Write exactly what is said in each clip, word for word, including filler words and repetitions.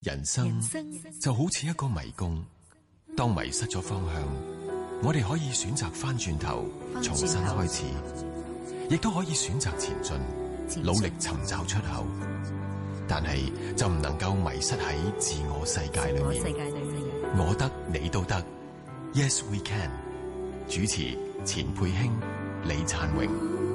人生就好似一個迷宮，當迷失咗方向，我哋可以選擇翻轉頭，重新開始，亦都可以選擇前進，努力尋找出口。但係就唔能夠迷失喺自我世界裏面。我得你都得 ，Yes we can。主持錢佩卿、李燦榮。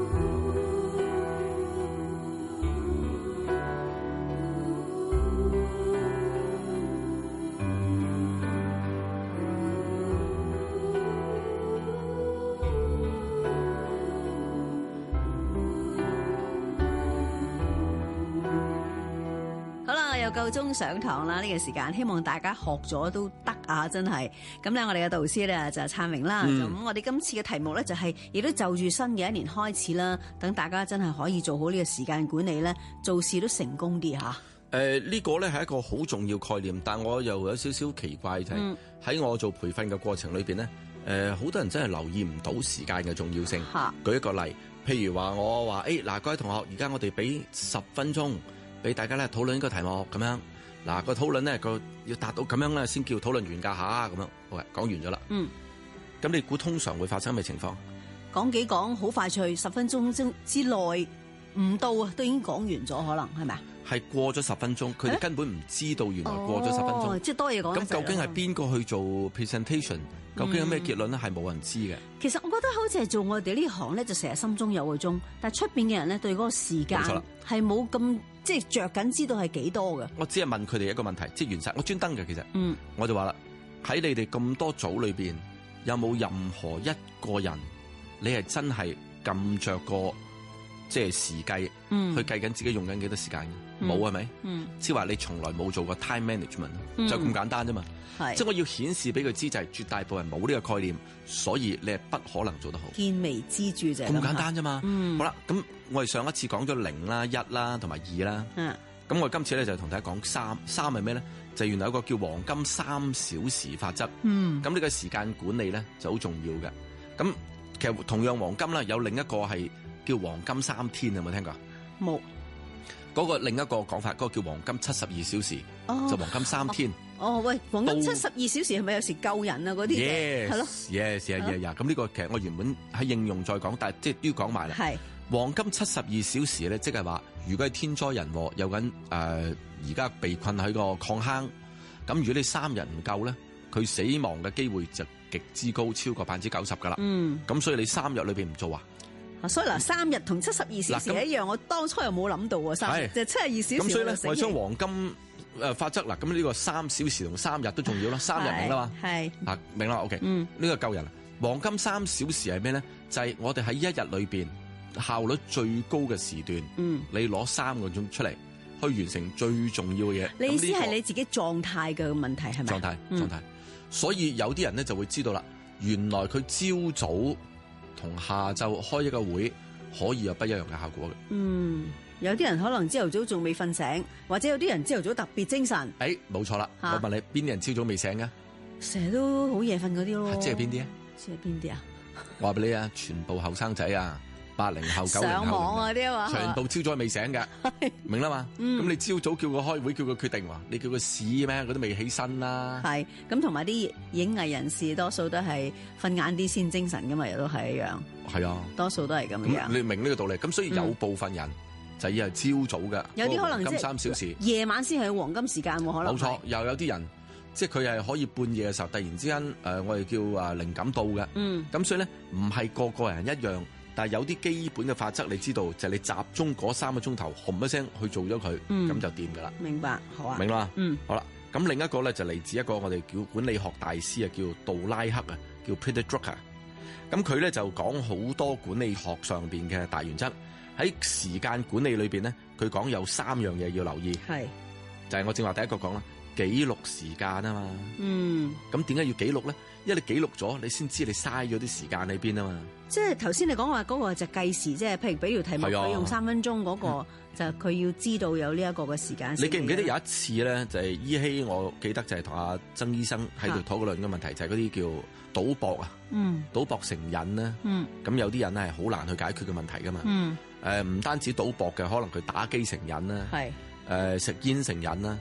夠鐘上堂啦！呢、這個時間，希望大家學咗都得啊！真係咁咧，我哋嘅導師咧就係燦榮啦。咁、嗯、我哋今次嘅題目咧就係、是，亦都就住新嘅一年開始啦。等大家真係可以做好呢個時間管理咧，做事都成功啲吓。誒、 呃，呢、這個咧係一個好重要概念，但我又有少少奇怪就係、是、喺、嗯、我做培訓嘅過程裏邊咧，誒、呃，好多人真係留意唔到時間嘅重要性。吓，舉一個例，譬如話我話誒，嗱、哎，各位同學，而家我哋俾十分鐘。俾大家咧討論呢個題目咁樣，嗱、個討論咧個要達到咁樣咧先叫討論完㗎吓，咁樣，好嘅，講完咗啦。嗯，咁你估通常會發生咩情況？ 講幾講好快脆，十分鐘之之內唔到啊，都已經講完咗，可能係咪啊？ 係過咗十分鐘，佢哋根本唔知道原來過咗十分鐘， 哦、即係多嘢講。 咁究竟係邊個去做 presentation？、嗯、究竟有咩結論咧？係冇人知嘅。 其實我覺得好似係做我哋呢行咧，就成日心中有個鐘，但係出邊嘅人咧對嗰個時間係冇咁即係着緊知道係幾多嘅。 我只係問佢哋一個問題，即係原則，我專登嘅其實，嗯，我就話啦，喺你哋咁多組裏邊，有冇任何一個人你係真係撳着個即係時計，嗯、去計緊自己用緊幾多時間嘅？冇係咪？即係話你從來冇做過 time management，、嗯、就咁簡單啫嘛。即係我要顯示俾佢知，就係絕大部分人冇呢個概念，所以你係不可能做得好。 見微知著就係咁簡單啫嘛。嗯、好啦，咁我哋上一次講咗零啦、一啦同埋二啦。咁、嗯、我今次咧就同大家講三，三係咩咧？就原來有一個叫黃金三小時法則。咁、嗯、呢個時間管理咧就好重要嘅。咁其實同樣黃金啦，有另一個係叫黃金三天，有冇聽過？冇。嗰、那個另一個講法，嗰、那個叫黃金七十二小時，哦、就黃金三天。 哦，哦喂，黃金七十二小時係咪有時救人啊？嗰啲嘢係咯 ，yes，yes，呀呀，咁呢個其實我原本喺應用再講，但係即係都要講埋啦。係黃金七十二小時咧，即係話如果係天災人禍，有緊誒而家被困喺個礦坑，咁如果你三日唔夠咧，佢死亡嘅機會就極之高，超過百分之九十噶啦。嗯，咁所以你三日裏邊唔做啊？ 所以嗱，三日同七十二小時一樣，我當初又冇諗到喎，三日就七十二小時。 咁所以咧，我哋將黃金誒法則嗱，咁呢個三小時同三日都重要啦，三日明啦嘛，係啊明啦 ，OK，嗯，呢、這個救人。黃金三小時係咩咧？就係、是、我哋喺一日裏邊效率最高嘅時段，嗯，你攞三個鐘出嚟去完成最重要嘅嘢。 你意思係你自己狀態嘅問題係咪？ 狀態，狀態。所以有啲人咧就會知道啦，原來佢朝早同下晝開一個會可以有不一樣嘅效果嘅。嗯，有啲人可能朝頭早仲未瞓醒，或者有啲人朝頭早特別精神。誒、欸，冇錯啦。我問你，邊啲人朝早未醒㗎？成日都好夜瞓嗰啲咯。即係邊啲啊？即係邊啲啊？我話俾你啊，全部後生仔啊，八零後、九零後，上網嗰啲啊嘛，全部朝早未醒㗎，明啦嘛？咁、嗯、你朝早叫佢開會，叫佢決定話，你叫佢試咩？佢都未起身啦。係咁，同埋啲影藝人士多數都係瞓晏啲先精神噶嘛，亦都係一樣。係啊，多數都係咁樣。你明呢個道理？咁所以有部分人就要係朝早噶、嗯，有啲可能即係三小時，夜晚先係黃金時間喎。可能冇錯，又有啲人即係佢係可以半夜嘅時候突然之間誒、呃，我哋叫啊靈感到嘅。嗯，咁所以咧唔係個個人一樣。但係有啲基本嘅法則，你知道就係、是、你集中嗰三個鐘頭，轟一聲去做咗佢，咁、嗯、就掂噶啦。明白，好啊。明啦，嗯，好啦。咁另一個咧就嚟自一個我哋叫管理學大師啊，叫杜拉克啊，叫 Peter Drucker。咁佢咧就講好多管理學上邊嘅大原則。喺時間管理裏邊咧，佢講有三樣嘢要留意。係，就係、是、我正話第一個講啦，記錄時間啊嘛。嗯。咁點解要記錄咧？因為你記錄咗，你先知你嘥咗啲時間喺邊啊嘛。即係頭先你講話嗰個就計時，即係譬如比如題目佢用三分鐘嗰、那個，嗯、就佢要知道有呢一個嘅時間。你記唔記得有一次咧，就係、是、依稀我記得就係同阿曾醫生喺度討論嘅問題，就係嗰啲叫賭博啊。嗯。賭博成癮咧。嗯。咁有啲人咧係好難去解決嘅問題噶嘛。嗯。誒、呃，唔單止賭博嘅，可能佢打機成癮啦。係。誒、呃，食煙成癮啦。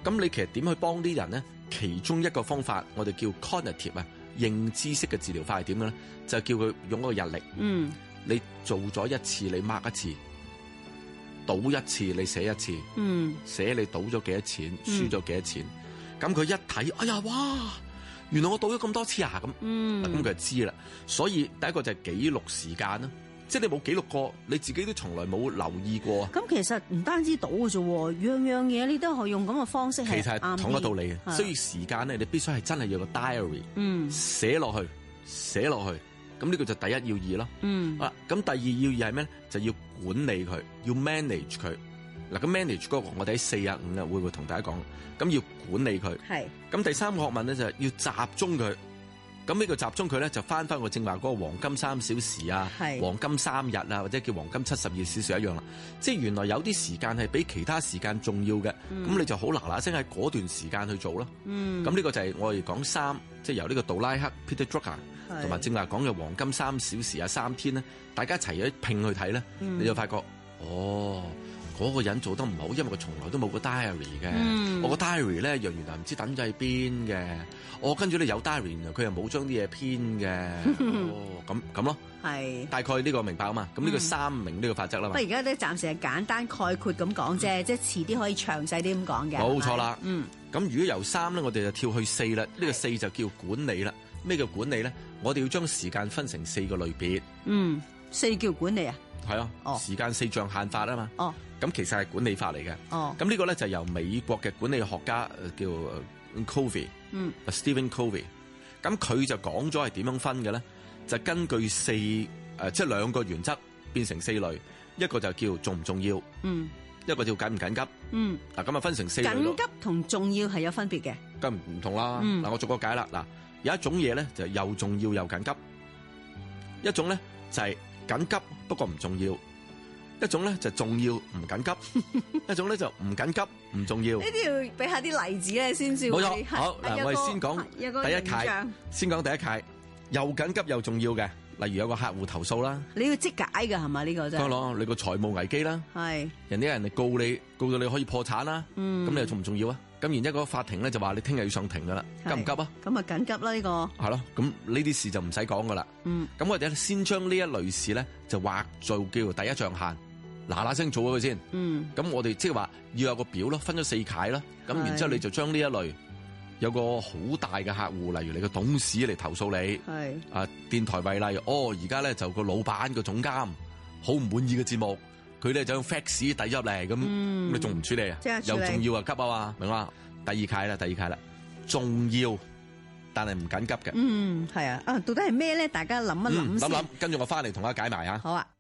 咁你其實點去幫啲人咧？其中一個方法，我哋叫 cognitive 啊，認知式嘅治療法係點嘅咧？就叫佢用嗰個日曆。嗯，你做咗一次，你 mark 一次；賭一次，你寫一次。嗯，寫你賭咗幾多錢，輸咗幾多錢。咁、嗯、佢一睇，哎呀，哇！原來我賭咗咁多次啊！咁，嗯，咁佢就知啦。所以第一個就係記錄時間啦。即係你冇記錄過，你自己都從來冇留意過。 咁其實唔單止賭嘅啫，樣樣嘢你都可以用咁嘅方式。 其實係同一個道理嘅。需要時間咧，你必須係真係要個 diary，嗯，寫落去，寫落去。咁呢個就第一要義咯。嗯。啊，咁第二要義係咩咧？就要管理佢，要 manage 佢。嗱，咁 manage 嗰個我哋喺四啊五啊會唔會同大家講？咁要管理佢。係。咁第三個學問咧就係要集中佢。咁呢個集中佢咧就翻翻我正話嗰個黃金三小時啊，黃金三日啊，或者叫黃金七十二小時一樣啦。即係原來有啲時間係比其他時間重要嘅，咁、嗯、你就好嗱嗱聲喺嗰段時間去做咯。咁、嗯、呢個就係我哋講三，即係由呢個杜拉克 Peter Drucker 同埋正話講嘅黃金三小時啊三天咧，大家一齊一拼去睇咧、嗯，你就發覺哦。嗰、那個人做得唔好，因為佢從來都冇個 diary 嘅、嗯。我個 diary 咧，又原來唔知等咗喺邊嘅。我跟住咧有 diary，佢又冇將啲嘢編嘅。哦，咁咁咯。係大概呢個明白啊嘛。咁呢個三明呢個法則啦嘛。不過而家都暫時係簡單概括咁講啫，即係遲啲可以詳細啲咁講嘅。冇錯啦。嗯。咁如果由三咧，我哋就跳去四啦。呢、這個四就叫管理啦。咩叫管理咧？我哋要將時間分成四個類別。嗯，四叫管理啊？係啊。哦。時間四象限法啊嘛。哦。咁其實係管理法嚟嘅。哦，咁呢個咧就由美國嘅管理學家叫 Covey，嗯，Stephen Covey。咁佢就講咗係點樣分嘅咧？就根據四誒、呃，即係兩個原則變成四類，一個就叫重唔重要，嗯，一個叫緊唔緊急，嗯。嗱咁啊分成四類。緊急同重要係有分別嘅。咁唔同啦。嗱、嗯，我逐個解啦。嗱，有一種嘢咧就又重要又緊急，一種咧就係緊急不過唔重要。一種咧就重要唔緊急，一種咧就唔緊急唔重要。呢啲要俾下啲例子咧先至。冇錯，好嗱，我哋先講第一屆，先講第一屆，又緊急又重要嘅，例如有個客戶投訴啦，你要即解㗎係嘛？呢個真係。當然咯，你個財務危機啦，係人哋人哋告你，告到你可以破產啦，咁、嗯、你又重唔重要啊？咁然之後個法庭咧就話你聽日要上庭㗎啦，急唔急啊？咁啊緊急啦呢個。係咯，咁呢啲事就唔使講㗎啦。嗯，咁我哋先將呢一類事咧就劃做叫做第一象限。嗱嗱聲做咗佢先，咁、嗯、我哋即係話要有個表咯，分咗四楷啦，咁然之後你就將呢一類有個好大嘅客戶，例如你個董事嚟投訴你，係啊電台為例，哦而家咧就個老闆個總監好唔滿意嘅節目，佢咧就用 fax 遞入嚟，咁、嗯、你仲唔處理啊？又重要啊急啊嘛，明嘛？第二楷啦，第二楷啦，重要但係唔緊急嘅，嗯係啊，啊到底係咩咧？大家諗一諗先，諗諗，跟住我翻嚟同大家解埋啊。好啊。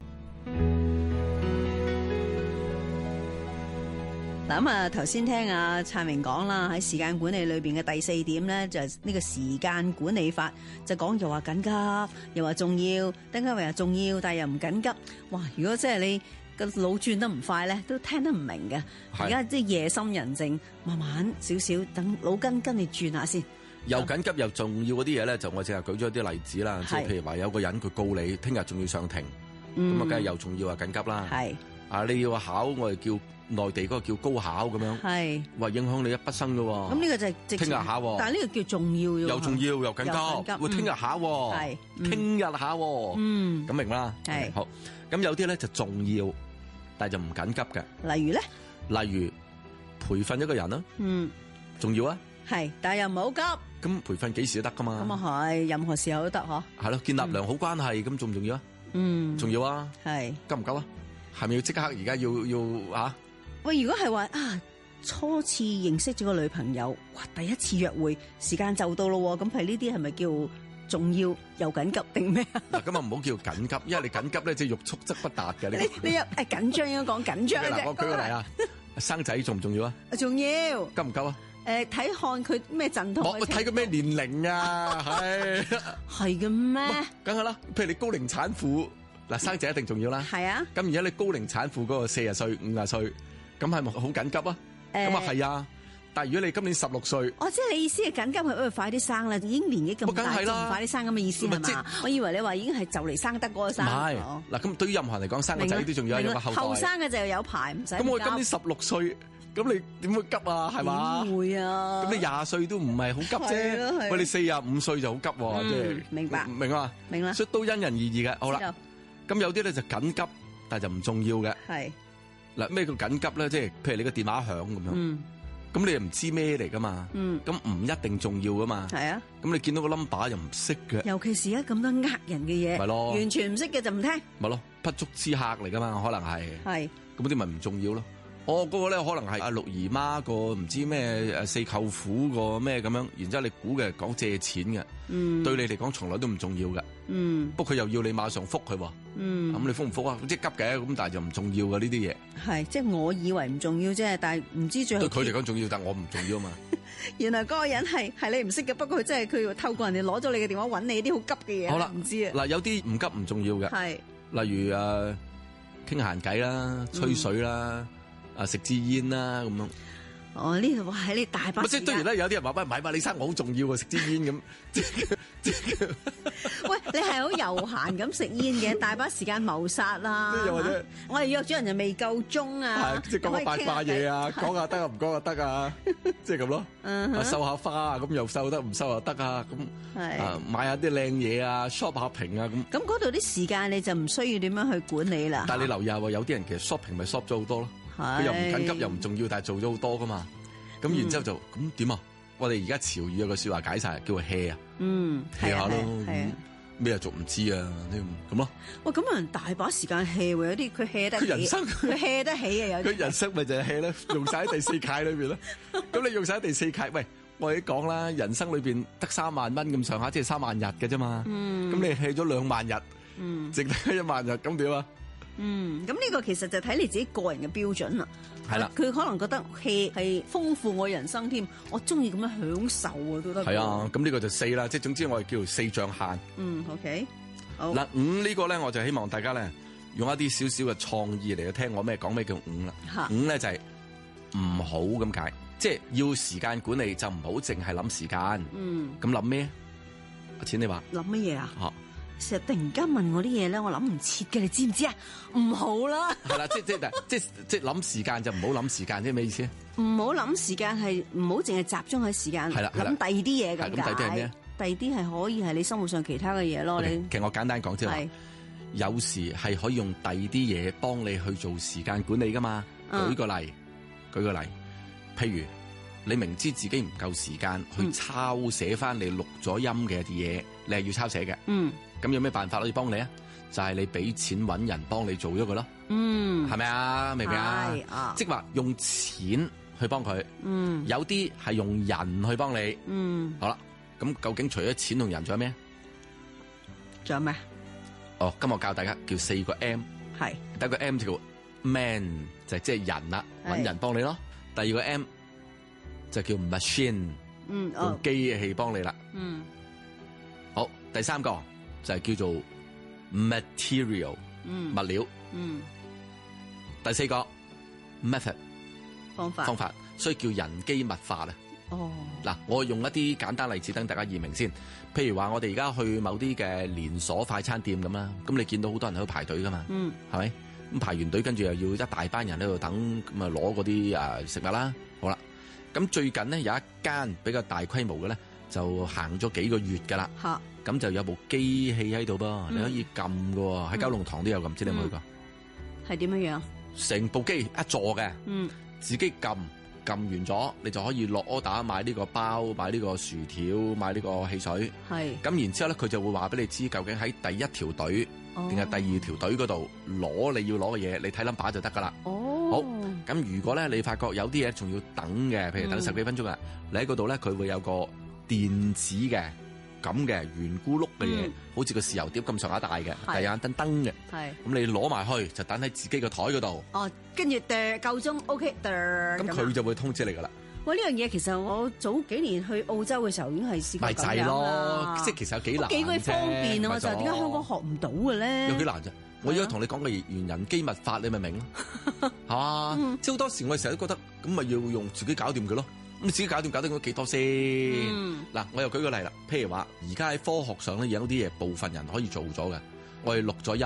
嗱咁啊，頭先聽阿燦榮講啦，喺時間管理裏邊嘅第四點咧，就係呢個時間管理法，就講又話緊急，又話重要，等間又話重要，但係又唔緊急。哇！如果即係你個腦轉得唔快咧，都聽得唔明嘅。而家即係夜深人靜，慢慢少少，等腦筋跟你轉下先。又緊急又重要嗰啲嘢咧，就我淨係舉咗啲例子啦，即係譬如話有個人佢告你，聽日仲要上庭，咁、嗯、啊，梗係又重要又緊急啦。係啊，你要考我哋叫。內地嗰個叫高考咁樣，係話影響你一畢生噶。咁呢個就係聽日考，但係呢個叫重要，又重要又緊急，會聽日考，係聽日考，嗯，咁明啦。係好，咁有啲咧就重要，但係就唔緊急嘅。例如咧，例如培訓一個人啦，嗯，重要啊，係，但係又唔係好急。咁培訓幾時都得噶嘛？咁啊係，任何時候都得嗬。係咯，建立良好關係，咁重唔重要啊？嗯，重要啊。係急唔急啊？係咪要即刻而家要要啊？喂，如果係話啊，初次認識咗個女朋友，哇，第一次約會時間就到咯，咁係呢啲係咪叫重要又緊急定咩啊？嗱，咁啊唔好叫緊急，因為你緊急咧即係欲速則不達嘅。你你有誒緊張應該講緊張嘅啫。我舉個例啊，生仔重唔重要啊？重要。急唔急啊？誒，睇看佢咩陣痛。我睇佢咩年齡啊？係係嘅咩？梗係啦，譬如你高齡產婦，嗱，生仔一定重要啦。係啊。咁而家你高齡產婦嗰個四十歲、五十歲。咁係咪好緊急啊？咁啊係啊，但係如果你今年十六歲，哦，即係你意思係緊急係快啲生啦，已經年紀咁大，仲唔快啲生咁嘅意思係嘛？我以為你話已經係就嚟生得嗰個生。唔係，嗱咁對於任何人嚟講，生個仔都仲要有個後代。後生嘅就有排唔使。咁我今年十六歲， 咁你點會急啊？係嘛？ 點會啊？ 咁你廿歲都唔係好急啫。喂，你四十五歲就好急喎，即係明白明啊？ 明啦。 所以都因人而異嘅。好啦，咁有啲咧就緊急，但係就唔重要嘅。 係嗱，咩叫緊急咧？即係譬如你個電話響咁樣。 嗯。 咁你又唔知咩嚟噶嘛？嗯，咁唔一定重要噶嘛。係啊，咁你見到個 number 又唔識嘅， 尤其是而家咁多呃人嘅嘢， 咪咯， 完全唔識嘅就唔聽， 咪咯，不速之客嚟噶嘛，可能係， 係， 咁啲咪唔重要咯。哦，嗰個咧可能係阿六姨媽個唔知咩誒四舅父個咩咁樣，然之後你估嘅講借錢嘅，嗯，對你嚟講從來都唔重要嘅，嗯，不過佢又要你馬上覆佢喎，嗯，咁你覆唔覆啊？即係急嘅，咁但係就唔重要嘅呢啲嘢，係，即係我以為唔重要啫，但係唔知最後對佢嚟講重要，但係我唔重要啊嘛。原來嗰個人係係你唔識嘅，不過佢真係佢要透過人哋攞咗你嘅電話揾你啲好急嘅嘢，好啦，唔知啊。嗱，有啲唔急唔重要嘅，係，例如誒傾閒偈啦、吹水啦。啊！食支煙啦咁樣。哦，呢度喺你大把時間。即係當然啦，有啲人話喂，唔係嘛，李生我好重要啊，食支煙咁。即即喂，你係好悠閒咁食煙嘅，大把時間謀殺啦。又或者我哋約咗人就未夠鐘啊。係即係講下八卦嘢啊，講下得啊，唔講就得啊，即係咁咯。啊，收下花啊，咁又收得，唔收又得啊，咁啊買下啲靚嘢啊 ，shop 下屏啊咁。咁嗰度啲時間你就唔需要點樣去管理啦。但係你留意下喎，有啲人其實 shopping 咪 shop 咗好多咯。佢又唔緊急又唔重要，但係做咗好多噶嘛。咁、嗯、然之後就咁點啊？我哋而家潮語有個説話解晒，叫做 hea 啊。嗯 hea 下咯。咩又做唔知啊？咁咯。哇！咁有人大把時間 hea 喎，有啲佢 hea 得起。佢人生佢 hea 得起啊！有啲。佢人生咪就係 hea 咧，用晒喺第四屆裏邊咧。咁你用晒喺第四屆，喂，我哋講啦，人生裏邊得三萬蚊咁上下，即係三萬日嘅啫嘛。嗯。咁你 hea 咗兩萬日，嗯，剩低一萬日，咁點啊？嗯，咁呢個其實就睇你自己個人嘅標準啦。係啦，佢可能覺得 hea 係豐富我人生添，我中意咁樣享受啊都得。係啊，咁呢個就四啦，即係總之我哋叫做四象限。嗯 ，OK，好。嗱，五呢個咧，我就希望大家咧用一啲少少嘅創意嚟去聽我咩講咩叫五啦。五咧就係唔好咁解，即係要時間管理就唔好淨係諗時間。嗯，咁諗咩？阿錢你話諗乜嘢啊？吓。成日突然間問我啲嘢咧，我諗唔切嘅，你知唔知啊？唔好啦。係啦，即即即即諗時間就唔好諗時間，即係咩意思？唔好諗時間係唔好淨係集中喺時間，係啦，諗第二啲嘢咁解。咁第二啲係咩？第二啲係可以係你生活上其他嘅嘢咯。Okay, 你其實我簡單講即係話，有時係可以用第二啲嘢幫你去做時間管理噶嘛。舉個例，舉個例，譬如你明知自己唔夠時間去抄寫翻你錄咗音嘅啲嘢，你係要抄寫嘅。嗯。咁有咩辦法可以幫你啊？就係、是、你俾錢揾人幫你做咗佢咯。嗯，係咪啊？明唔明啊？啊即係話用錢去幫佢。嗯，有啲係用人去幫你。嗯，好啦，咁究竟除咗錢同人，仲有咩？仲有咩？哦，今日教大家叫四個 M。係，第一個 M 叫 Man，就係即係人啦，揾人幫你咯。第二個 M 就叫 Machine，嗯，用機器幫你啦。嗯，好，第三個。就係叫做 material、嗯、物料，嗯、第四個 method 方法方法，所以叫人機物化啦。哦，嗱，我用一啲簡單例子等大家易明先。譬如話，我哋而家去某啲嘅連鎖快餐店咁啦，咁你見到好多人喺度排隊噶嘛，嗯，係咪？咁排完隊，跟住又要一大班人喺度等，咁啊攞嗰啲誒食物啦。好啦，咁最近咧有一間比較大規模嘅咧，就行咗幾個月噶啦。嚇！咁就有部機器喺度噃，嗯、你可以撳㗎喎，喺九龍塘都有咁，唔、嗯、知你有冇去過？係點樣樣？成部機一座嘅，嗯，自己撳撳完咗，你就可以落 order 買呢個包，買呢個薯條，買呢個汽水。係。咁然之後咧，佢就會話俾你知，究竟喺第一條隊定係第二條隊嗰度攞你要攞嘅嘢，你睇 number 就得㗎啦。哦。好。咁如果咧你發覺有啲嘢仲要等嘅，譬如等十幾分鐘啊，嗯、你喺嗰度咧，佢會有個電子嘅。咁嘅圓咕碌嘅嘢，嗯、好似個豉油碟咁上下大嘅，但係有盞燈燈嘅。係咁你攞埋去就等喺自己個台嗰度。哦，跟住噠夠鐘 ，OK 噠。咁佢就會通知你噶啦。喂，呢樣嘢其實我早幾年去澳洲嘅時候已經係試過咁樣啦。咪就係咯，即係其實有幾難。幾鬼方便啊！就係點解香港學唔到嘅咧？有幾難啫？我而家同你講嘅原人機密法，你咪明咯，係嘛？嗯、即係好多時我哋成日都覺得咁咪要用自己搞掂佢咯。咁你自己搞掂搞得幾多先？嗱、嗯，我又舉個例啦。譬如話，而家喺科學上咧有啲嘢部分人可以做咗嘅，我哋錄咗音，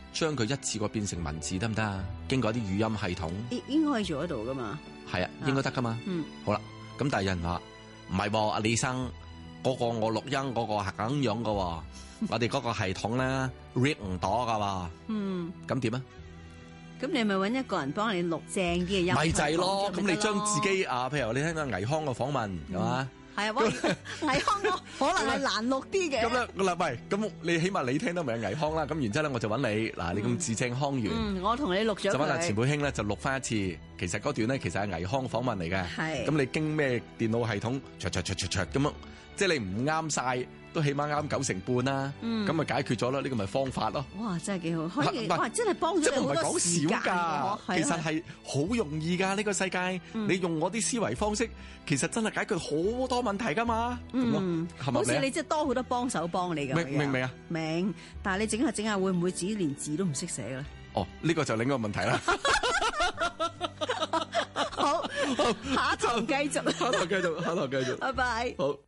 將佢一次過變成文字得唔得啊？經過啲語音系統， 應應該可以做得到噶嘛？ 係啊，應該得噶嘛。 嗯， 好啦，咁但係有人話唔係喎，阿李生嗰、嗰個我錄音嗰個係咁樣噶喎，我哋嗰個系統咧 read 唔到噶喎。嗯，咁點啊？ 咁你咪揾一個人幫你錄正啲嘅音， 咪就係咯。咁你將自己啊，譬如你聽到倪匡嘅訪問係嘛？ 係啊，喂，倪匡可能係難錄啲嘅。 咁咧，嗱，喂，咁你起碼你聽到咪係倪匡啦？咁然之後咧，我就揾你嗱，你咁字正腔圓， 嗯，我同你錄咗佢。 就揾阿錢佩卿咧，就錄翻一次。其實嗰段咧，其實係倪匡訪問嚟嘅。 係。咁你經咩電腦系統，唰唰唰唰唰咁樣，即係你唔啱晒，都起碼啱九成半啦。咁咪解決咗咯？呢個咪方法咯。 哇，真係幾好，可以哇，真係幫咗你好多時間。 其實係好容易㗎，呢個世界，你用我啲思維方式，其實真係解決好多問題㗎嘛。 嗯，好似你即係多好多幫手幫你咁。 明唔明啊？ 明，但係你整下整下會唔會自己連字都唔識寫咧？ 哦，呢個就另一個問題啦。 好，下一堂繼續， 下一堂繼續，下一堂繼續。 拜拜。 好。